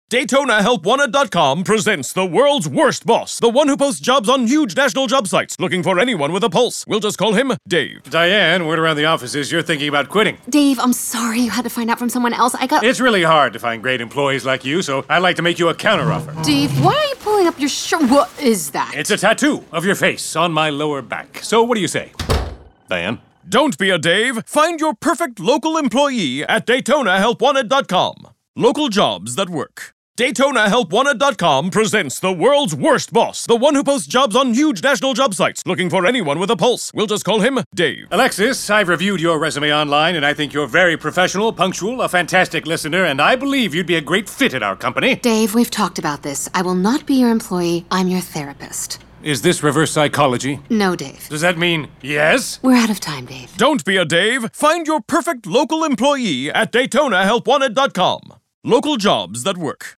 DaytonaHelpWanted.com presents the world's worst boss, the one who posts jobs on huge national job sites, looking for anyone with a pulse. We'll just call him Dave. Diane, word around the office is you're thinking about quitting. Dave, I'm sorry you had to find out from someone else. It's really hard to find great employees like you, so I'd like to make you a counteroffer. Dave, why are you pulling up your shirt? What is that? It's a tattoo of your face on my lower back. So what do you say, Diane? Don't be a Dave. Find your perfect local employee at DaytonaHelpWanted.com. Local jobs that work. DaytonaHelpWanted.com presents the world's worst boss, the one who posts jobs on huge national job sites, looking for anyone with a pulse. We'll just call him Dave. Alexis, I've reviewed your resume online, and I think you're very professional, punctual, a fantastic listener, and I believe you'd be a great fit at our company. Dave, we've talked about this. I will not be your employee. I'm your therapist. Is this reverse psychology? No, Dave. Does that mean yes? We're out of time, Dave. Don't be a Dave. Find your perfect local employee at DaytonaHelpWanted.com. Local jobs that work.